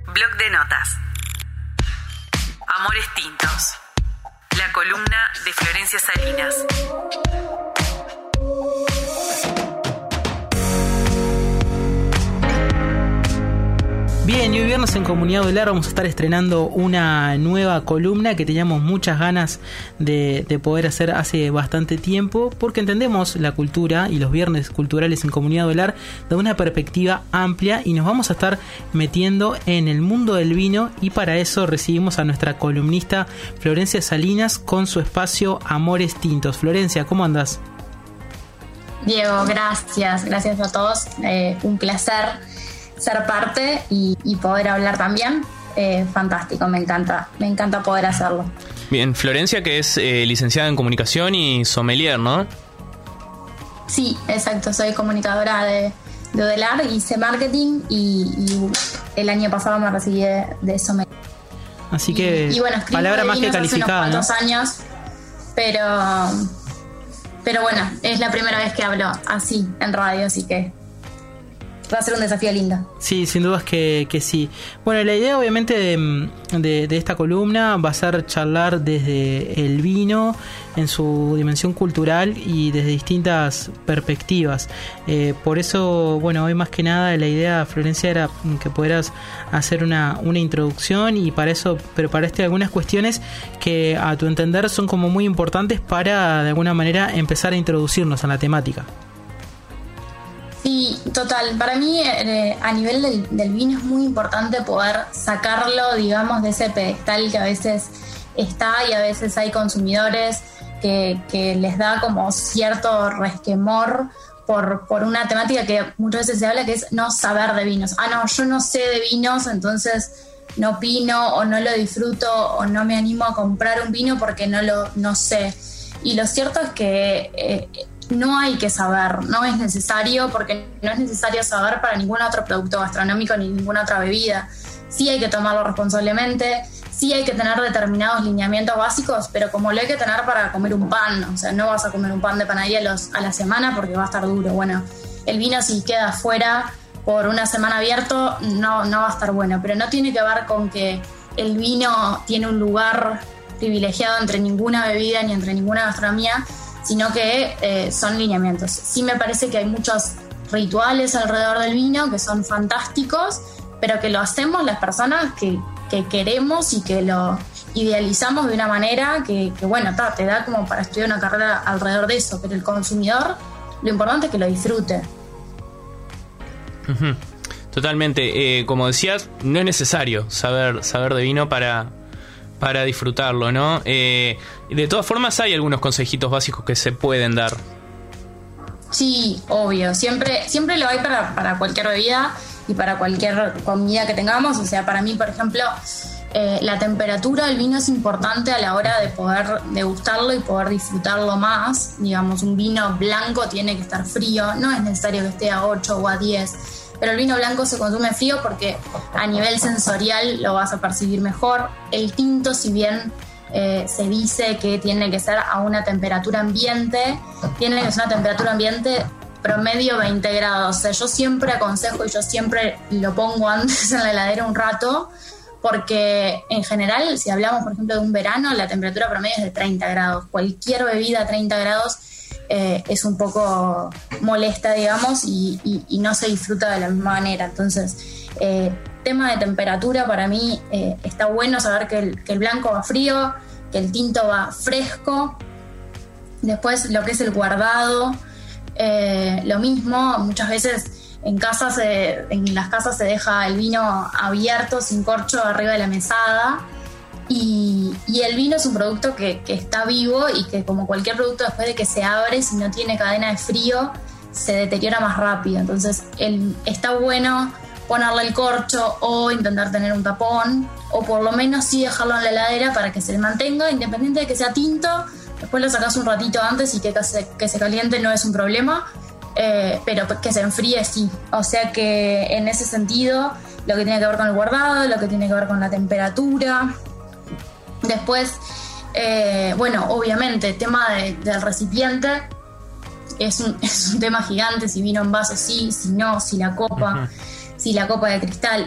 Blog de notas. Amores tintos. La columna de Florencia Salinas. Bien, y hoy viernes en Comunidad Odelar vamos a estar estrenando una nueva columna que teníamos muchas ganas de poder hacer hace bastante tiempo, porque entendemos la cultura y los viernes culturales en Comunidad Odelar de una perspectiva amplia, y nos vamos a estar metiendo en el mundo del vino, y para eso recibimos a nuestra columnista Florencia Salinas con su espacio Amores Tintos. Florencia, ¿cómo andás? Diego, gracias a todos, un placer ser parte y poder hablar también. Fantástico, me encanta poder hacerlo. Bien, Florencia, que es licenciada en comunicación y sommelier, ¿no? Sí, exacto, soy comunicadora de Odelar, hice marketing y el año pasado me recibí de sommelier. Así que, y bueno, palabra más que calificada, hace unos ¿no? años, pero bueno, es la primera vez que hablo así en radio, así que va a ser un desafío lindo. Sí, sin dudas que sí. Bueno, la idea obviamente de esta columna va a ser charlar desde el vino en su dimensión cultural y desde distintas perspectivas. Por eso, bueno, hoy más que nada la idea, Florencia, era que pudieras hacer una introducción, y para eso preparaste algunas cuestiones que a tu entender son como muy importantes para de alguna manera empezar a introducirnos en la temática. Sí, total. Para mí, a nivel del vino es muy importante poder sacarlo, digamos, de ese pedestal que a veces está, y a veces hay consumidores que les da como cierto resquemor por una temática que muchas veces se habla, que es no saber de vinos. No, yo no sé de vinos, entonces no opino o no lo disfruto o no me animo a comprar un vino porque no sé. Y lo cierto es que no hay que saber, no es necesario, porque no es necesario saber para ningún otro producto gastronómico ni ninguna otra bebida. Sí hay que tomarlo responsablemente, sí hay que tener determinados lineamientos básicos, pero como lo hay que tener para comer un pan, o sea, no vas a comer un pan de panadería a la semana porque va a estar duro. Bueno, el vino, si queda afuera por una semana abierto, no va a estar bueno, pero no tiene que ver con que el vino tiene un lugar privilegiado entre ninguna bebida ni entre ninguna gastronomía, sino que son lineamientos. Sí me parece que hay muchos rituales alrededor del vino que son fantásticos, pero que lo hacemos las personas que queremos y que lo idealizamos de una manera que bueno, te da como para estudiar una carrera alrededor de eso, pero el consumidor, lo importante es que lo disfrute. Uh-huh. Totalmente. Como decías, no es necesario saber de vino para disfrutarlo, ¿no? De todas formas, hay algunos consejitos básicos que se pueden dar. Sí, obvio. Siempre lo hay para cualquier bebida y para cualquier comida que tengamos. O sea, para mí, por ejemplo, la temperatura del vino es importante a la hora de poder degustarlo y poder disfrutarlo más. Digamos, un vino blanco tiene que estar frío. No es necesario que esté a 8 o a 10. Pero el vino blanco se consume frío porque a nivel sensorial lo vas a percibir mejor. El tinto, si bien se dice que tiene que ser a una temperatura ambiente, tiene que ser una temperatura ambiente promedio 20 grados. O sea, yo siempre aconsejo y yo siempre lo pongo antes en la heladera un rato, porque en general, si hablamos por ejemplo de un verano, la temperatura promedio es de 30 grados. Cualquier bebida a 30 grados es un poco molesta, digamos, y no se disfruta de la misma manera. Entonces, tema de temperatura, para mí está bueno saber que el blanco va frío, que el tinto va fresco. Después, lo que es el guardado, lo mismo. Muchas veces en las casas se deja el vino abierto, sin corcho, arriba de la mesada. Y el vino es un producto que está vivo y que, como cualquier producto, después de que se abre, si no tiene cadena de frío, se deteriora más rápido. Entonces está bueno ponerle el corcho o intentar tener un tapón, o por lo menos sí dejarlo en la heladera para que se mantenga, independiente de que sea tinto. Después lo sacás un ratito antes y que se caliente no es un problema, pero que se enfríe sí. O sea que en ese sentido, lo que tiene que ver con el guardado, lo que tiene que ver con la temperatura. Después, bueno, obviamente, tema del recipiente es un tema gigante. Si vino en vaso, sí, si no, si la copa, si la copa de cristal.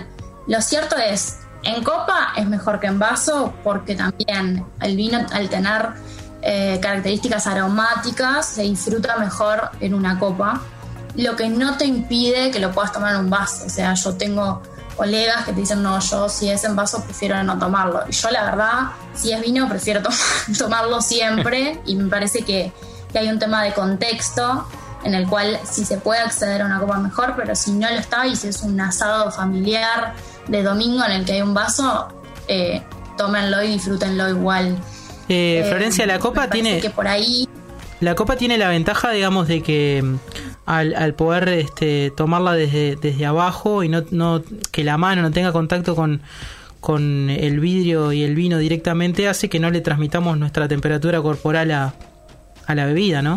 Lo cierto es, en copa es mejor que en vaso, porque también el vino, al tener características aromáticas, se disfruta mejor en una copa, lo que no te impide que lo puedas tomar en un vaso. O sea, yo tengo colegas que te dicen, no, yo si es en vaso prefiero no tomarlo. Y yo la verdad, si es vino prefiero tomarlo siempre, y me parece que hay un tema de contexto en el cual si se puede acceder a una copa mejor, pero si no lo está y si es un asado familiar de domingo en el que hay un vaso, tómenlo y disfrútenlo igual. Florencia, la copa tiene que por ahí la copa tiene la ventaja, digamos, de que al poder tomarla desde abajo y no que la mano no tenga contacto con el vidrio y el vino directamente, hace que no le transmitamos nuestra temperatura corporal a la bebida, ¿no?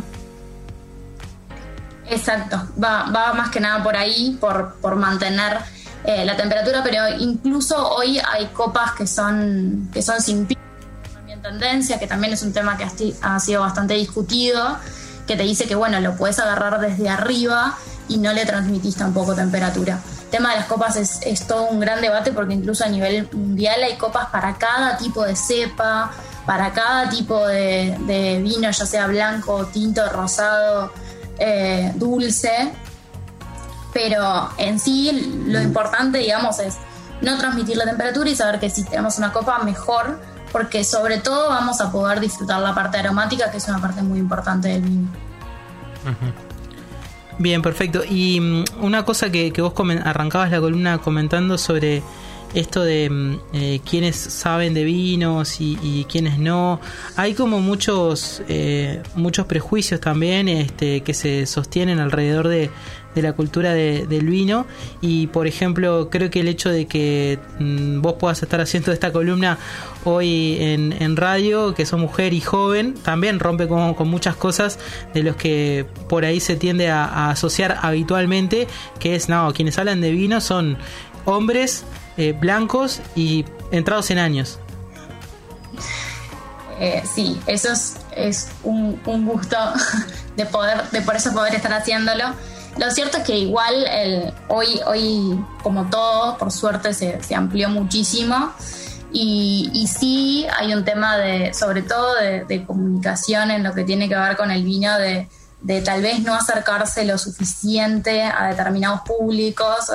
Exacto, va más que nada por ahí, por mantener la temperatura, pero incluso hoy hay copas que son sin pino, también tendencia, que también es un tema que ha sido bastante discutido, que te dice que bueno, lo puedes agarrar desde arriba y no le transmitís tampoco temperatura. El tema de las copas es todo un gran debate, porque incluso a nivel mundial hay copas para cada tipo de cepa, para cada tipo de vino, ya sea blanco, tinto, rosado, dulce, pero en sí lo importante, digamos, es no transmitir la temperatura y saber que si tenemos una copa mejor, porque sobre todo vamos a poder disfrutar la parte aromática, que es una parte muy importante del vino. Bien, perfecto. Y una cosa que vos arrancabas la columna comentando sobre esto de quiénes saben de vinos y quiénes no. Hay como muchos prejuicios también que se sostienen alrededor de la cultura del vino. Y por ejemplo, creo que el hecho de que vos puedas estar haciendo esta columna hoy en radio, que sos mujer y joven, también rompe con muchas cosas de los que por ahí se tiende a asociar habitualmente, que es, no, quienes hablan de vino son hombres blancos y entrados en años. Sí, eso es un gusto de por eso poder estar haciéndolo. Lo cierto es que igual hoy como todo, por suerte se amplió muchísimo, y sí hay un tema sobre todo de comunicación en lo que tiene que ver con el vino, de tal vez no acercarse lo suficiente a determinados públicos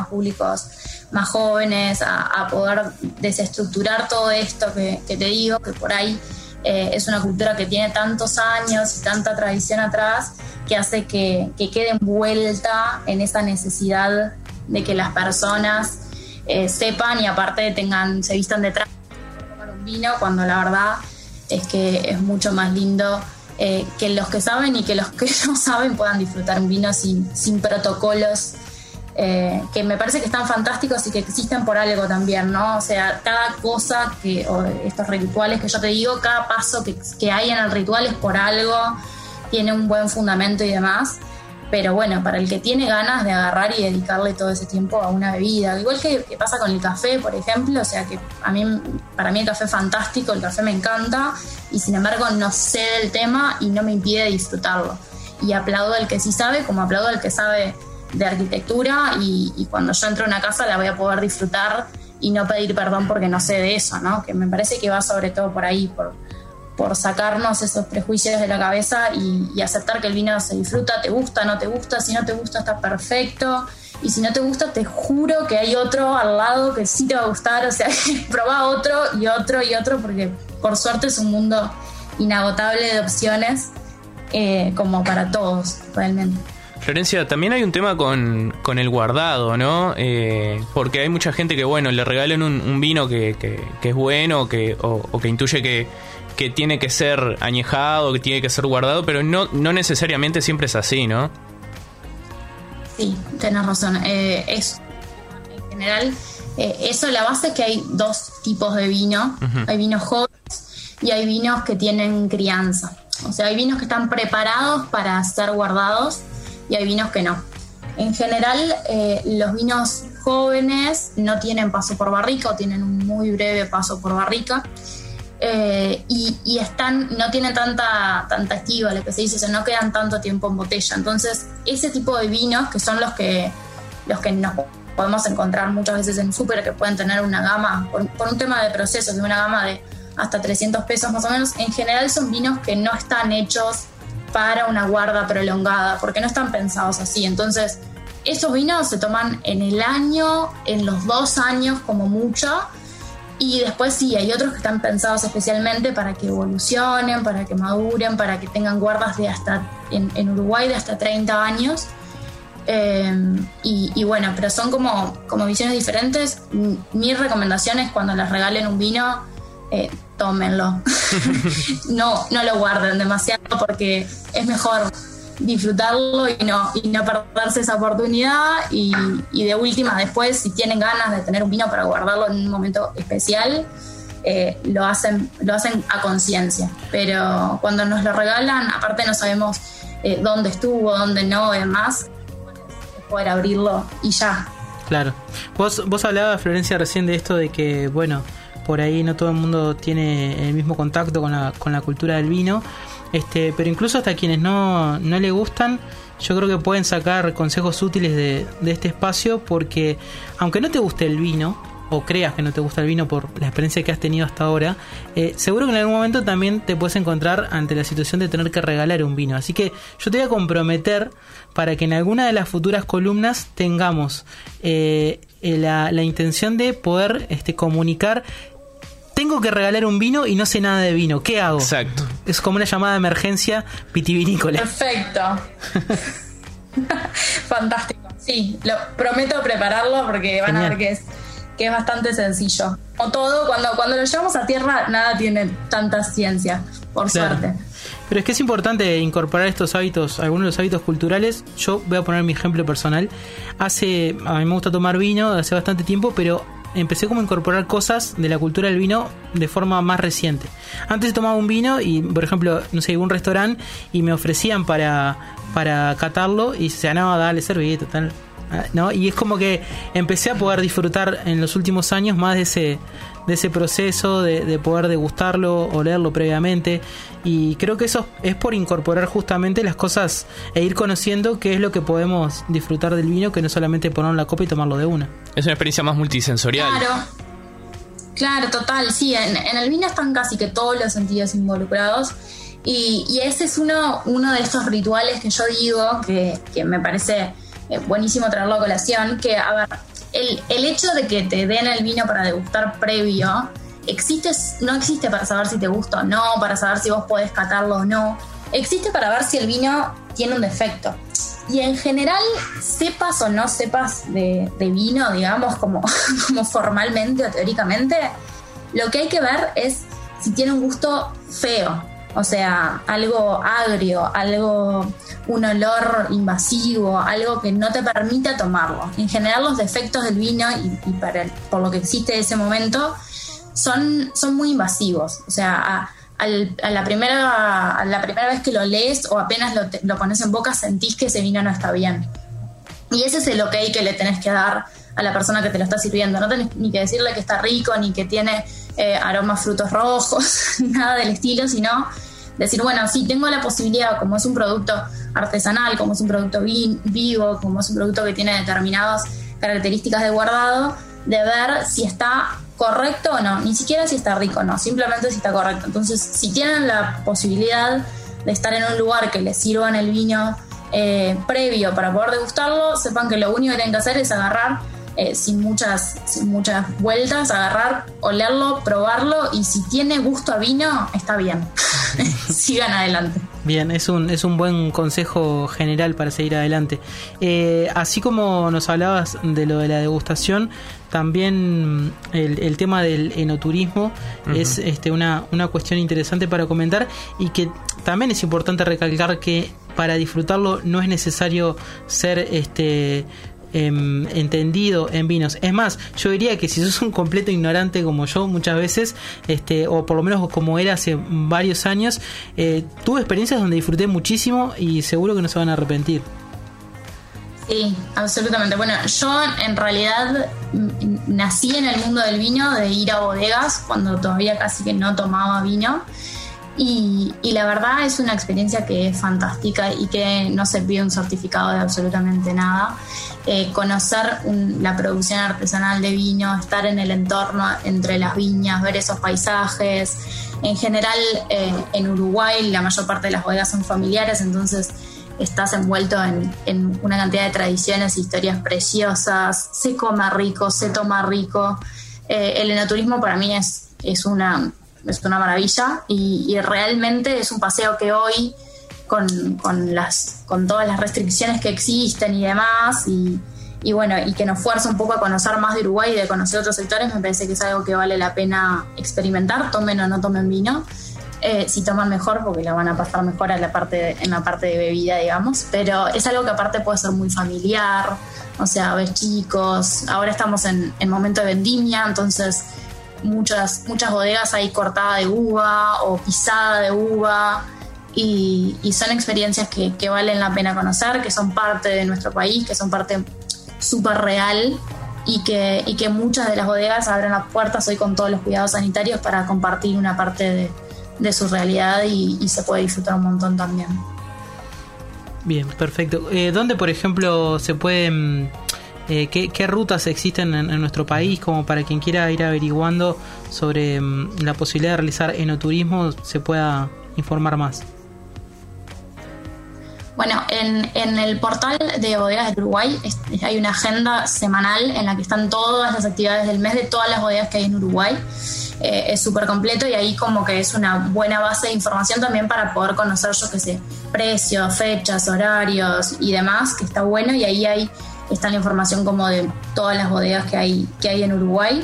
más jóvenes, a poder desestructurar todo esto que te digo, que por ahí es una cultura que tiene tantos años y tanta tradición atrás, que hace que quede envuelta en esa necesidad de que las personas sepan, y aparte se vistan de traje para tomar un vino, cuando la verdad es que es mucho más lindo que los que saben y que los que no saben puedan disfrutar un vino sin protocolos, que me parece que están fantásticos y que existen por algo también, ¿no? O sea, cada cosa o estos rituales que yo te digo, cada paso que hay en el ritual es por algo, tiene un buen fundamento y demás. Pero bueno, para el que tiene ganas de agarrar y dedicarle todo ese tiempo a una bebida, igual que pasa con el café, por ejemplo, o sea que para mí el café es fantástico, el café me encanta, y sin embargo no sé del tema y no me impide disfrutarlo. Y aplaudo al que sí sabe, como aplaudo al que sabe de arquitectura, y cuando yo entro a una casa la voy a poder disfrutar y no pedir perdón porque no sé de eso, ¿no? Que me parece que va sobre todo por ahí, por sacarnos esos prejuicios de la cabeza y aceptar que el vino se disfruta, te gusta, no te gusta, si no te gusta está perfecto, y si no te gusta te juro que hay otro al lado que sí te va a gustar, o sea, probá otro y otro y otro, porque por suerte es un mundo inagotable de opciones, como para todos, realmente. Florencia, también hay un tema con el guardado, ¿no? Porque hay mucha gente que, bueno, le regalan un vino que es bueno, o que intuye que tiene que ser añejado, que tiene que ser guardado, pero no necesariamente siempre es así, ¿no? Sí, tenés razón. En general, eso, la base es que hay dos tipos de vino. Uh-huh. Hay vinos jóvenes y hay vinos que tienen crianza. O sea, hay vinos que están preparados para ser guardados y hay vinos que no. En general, los vinos jóvenes no tienen paso por barrica, o tienen un muy breve paso por barrica. Y no tienen tanta estiba, lo que se dice, o sea, no quedan tanto tiempo en botella. Entonces ese tipo de vinos, que son los que nos podemos encontrar muchas veces en súper, que pueden tener una gama, por un tema de procesos, de una gama de hasta 300 pesos más o menos. En general son vinos que no están hechos para una guarda prolongada, porque no están pensados así. Entonces, esos vinos se toman en el año, en los 2 años como mucho, y después sí, hay otros que están pensados especialmente para que evolucionen, para que maduren, para que tengan guardas de hasta, en Uruguay, de hasta 30 años. Y bueno, pero son como visiones diferentes. Mi recomendación es, cuando les regalen un vino, tómenlo. no lo guarden demasiado, porque es mejor disfrutarlo y no perderse esa oportunidad, y de última, después, si tienen ganas de tener un vino para guardarlo en un momento especial, lo hacen a conciencia. Pero cuando nos lo regalan, aparte no sabemos dónde estuvo, dónde no, y demás, es poder abrirlo y ya. Claro. Vos hablabas, Florencia, recién de esto de que, bueno, por ahí no todo el mundo tiene el mismo contacto con la cultura del vino, pero incluso hasta quienes no le gustan, yo creo que pueden sacar consejos útiles de este espacio, porque aunque no te guste el vino, o creas que no te gusta el vino por la experiencia que has tenido hasta ahora, seguro que en algún momento también te puedes encontrar ante la situación de tener que regalar un vino. Así que yo te voy a comprometer para que en alguna de las futuras columnas tengamos la intención de poder comunicar: tengo que regalar un vino y no sé nada de vino, ¿qué hago? Exacto. Es como una llamada de emergencia vitivinícola. Perfecto. Fantástico. Sí, lo prometo prepararlo, porque van a ver que es bastante sencillo. Como todo, cuando lo llevamos a tierra, nada tiene tanta ciencia, por suerte. Pero es que es importante incorporar estos hábitos, algunos de los hábitos culturales. Yo voy a poner mi ejemplo personal. A mí me gusta tomar vino hace bastante tiempo, pero empecé como a incorporar cosas de la cultura del vino de forma más reciente. Antes tomaba un vino y, por ejemplo, no sé, iba a un restaurante y me ofrecían para catarlo, y se ganaba, dale, servilleta, tal, ¿no? Y es como que empecé a poder disfrutar en los últimos años más de ese proceso de poder degustarlo, olerlo previamente, y creo que eso es por incorporar justamente las cosas e ir conociendo qué es lo que podemos disfrutar del vino, que no solamente poner la copa y tomarlo de una. Es una experiencia más multisensorial. Claro, total, sí, en el vino están casi que todos los sentidos involucrados, y ese es uno de estos rituales que yo digo que me parece buenísimo traerlo a colación, que, a ver, el hecho de que te den el vino para degustar previo no existe para saber si te gusta o no, para saber si vos podés catarlo o no. Existe para ver si el vino tiene un defecto. Y en general, sepas o no sepas de vino, digamos, como formalmente o teóricamente, lo que hay que ver es si tiene un gusto feo. O sea, algo agrio, un olor invasivo, algo que no te permita tomarlo. En general, los defectos del vino, y por lo que existe en ese momento, son muy invasivos. O sea, a la primera vez que lo lees o apenas lo pones en boca, sentís que ese vino no está bien. Y ese es el ok que le tenés que dar a la persona que te lo está sirviendo. No tenés ni que decirle que está rico, ni que tiene aromas frutos rojos, nada del estilo, sino decir, bueno, sí, tengo la posibilidad, como es un producto artesanal, como es un producto vivo, como es un producto que tiene determinadas características de guardado, de ver si está correcto o no, ni siquiera si está rico o no, simplemente si está correcto. Entonces, si tienen la posibilidad de estar en un lugar que les sirvan el vino previo para poder degustarlo, sepan que lo único que tienen que hacer es agarrar, sin muchas vueltas, agarrar, olerlo, probarlo, y si tiene gusto a vino, está bien. Sigan adelante. Bien, es un buen consejo general para seguir adelante. Así como nos hablabas de lo de la degustación, también el tema del enoturismo es una cuestión interesante para comentar, y que también es importante recalcar que para disfrutarlo no es necesario ser entendido en vinos. Es más, yo diría que si sos un completo ignorante como yo muchas veces, o por lo menos como era hace varios años, tuve experiencias donde disfruté muchísimo y seguro que no se van a arrepentir. Sí, absolutamente. Bueno, yo en realidad nací en el mundo del vino, de ir a bodegas cuando todavía casi que no tomaba vino, Y la verdad es una experiencia que es fantástica y que no se pide un certificado de absolutamente nada. Conocer la producción artesanal de vino, estar en el entorno entre las viñas, ver esos paisajes. En general, en Uruguay la mayor parte de las bodegas son familiares, entonces estás envuelto en una cantidad de tradiciones e historias preciosas. Se come rico, se toma rico. El enoturismo para mí es una maravilla y realmente es un paseo que hoy con todas las restricciones que existen y demás y bueno, y que nos fuerza un poco a conocer más de Uruguay y de conocer otros sectores, me parece que es algo que vale la pena experimentar, tomen o no tomen vino. Si toman mejor, porque la van a pasar mejor en la parte de bebida, digamos, pero es algo que aparte puede ser muy familiar, o sea, ves chicos, ahora estamos en momento de vendimia, entonces muchas bodegas hay cortada de uva o pisada de uva y son experiencias que valen la pena conocer, que son parte de nuestro país, que son parte súper real y que muchas de las bodegas abren las puertas hoy con todos los cuidados sanitarios para compartir una parte de su realidad y se puede disfrutar un montón también. Bien, perfecto. ¿Dónde, por ejemplo, se pueden... ¿qué rutas existen en nuestro país como para quien quiera ir averiguando sobre la posibilidad de realizar enoturismo se pueda informar más? Bueno, en el portal de Bodegas del Uruguay hay una agenda semanal en la que están todas las actividades del mes de todas las bodegas que hay en Uruguay. Es súper completo y ahí como que es una buena base de información también para poder conocer, yo qué sé, precios, fechas, horarios y demás, que está bueno, y ahí está la información como de todas las bodegas que hay en Uruguay.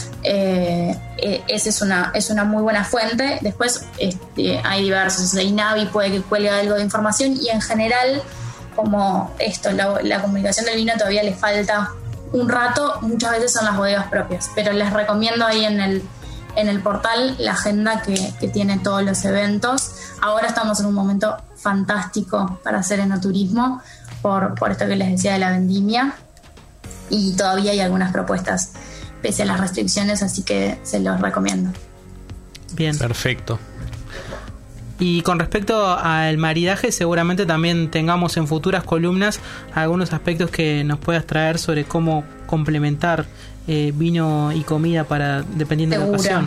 Esa es una muy buena fuente. Después hay diversos, o sea, INAVI puede que cuelgue algo de información y en general, como la comunicación del vino todavía le falta un rato, muchas veces son las bodegas propias, pero les recomiendo ahí en el portal la agenda que tiene todos los eventos. Ahora estamos en un momento fantástico para hacer enoturismo por esto que les decía de la vendimia y todavía hay algunas propuestas pese a las restricciones, así que se los recomiendo. Bien. Perfecto. Y con respecto al maridaje, seguramente también tengamos en futuras columnas algunos aspectos que nos puedas traer sobre cómo complementar vino y comida dependiendo de la ocasión.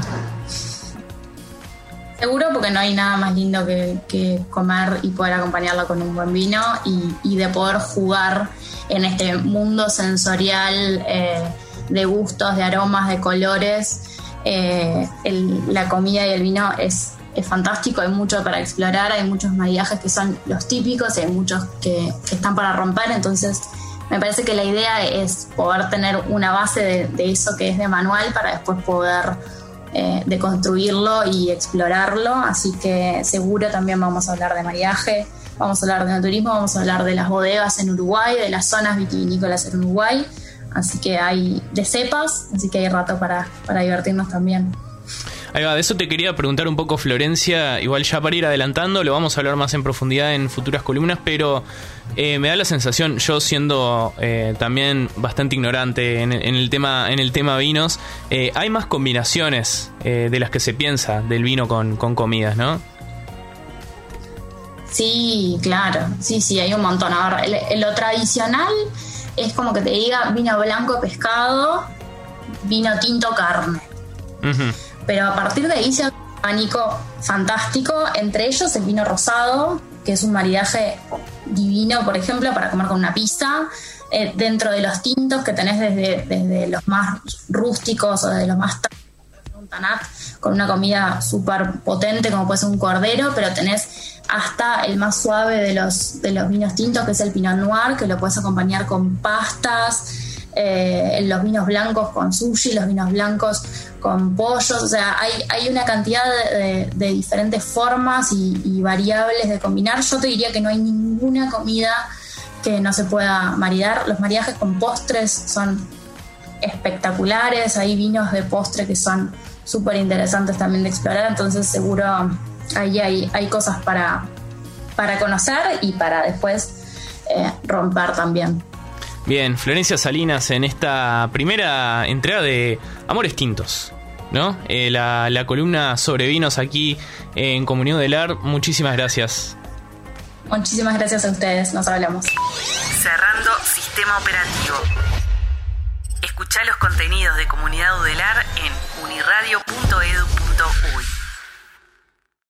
Seguro, porque no hay nada más lindo que comer y poder acompañarlo con un buen vino y de poder jugar en este mundo sensorial de gustos, de aromas, de colores. La comida y el vino es fantástico, hay mucho para explorar, hay muchos maridajes que son los típicos, hay muchos que están para romper, entonces me parece que la idea es poder tener una base de eso que es de manual para después poder deconstruirlo y explorarlo, así que seguro también vamos a hablar de maridaje, vamos a hablar de enoturismo, vamos a hablar de las bodegas en Uruguay, de las zonas vitivinícolas en Uruguay, así que hay de cepas, así que hay rato para divertirnos también. Ahí va, de eso te quería preguntar un poco, Florencia, igual ya para ir adelantando, lo vamos a hablar más en profundidad en futuras columnas, pero me da la sensación, yo siendo también bastante ignorante en el tema vinos, hay más combinaciones de las que se piensa del vino con comidas, ¿no? Sí, claro, sí, hay un montón. A ver, lo tradicional es como que te diga vino blanco, pescado, vino tinto, carne. Uh-huh. Pero a partir de ahí se hace un abanico fantástico, entre ellos el vino rosado, que es un maridaje divino, por ejemplo, para comer con una pizza, dentro de los tintos que tenés desde los más rústicos o desde los más un tanat, con una comida súper potente como puede ser un cordero, pero tenés hasta el más suave de los vinos tintos, que es el Pinot Noir, que lo puedes acompañar con pastas, los vinos blancos con sushi, los vinos blancos con pollos, o sea, hay una cantidad de diferentes formas y variables de combinar. Yo te diría que no hay ninguna comida que no se pueda maridar. Los maridajes con postres son espectaculares, hay vinos de postre que son súper interesantes también de explorar, entonces seguro ahí hay cosas para conocer y para después romper también. Bien, Florencia Salinas en esta primera entrega de Amores Tintos. ¿no? La columna sobre vinos aquí en Comunidad Udelar. Muchísimas gracias. Muchísimas gracias a ustedes, nos hablamos. Cerrando sistema operativo. Escuchá los contenidos de Comunidad Udelar en uniradio.edu.uy.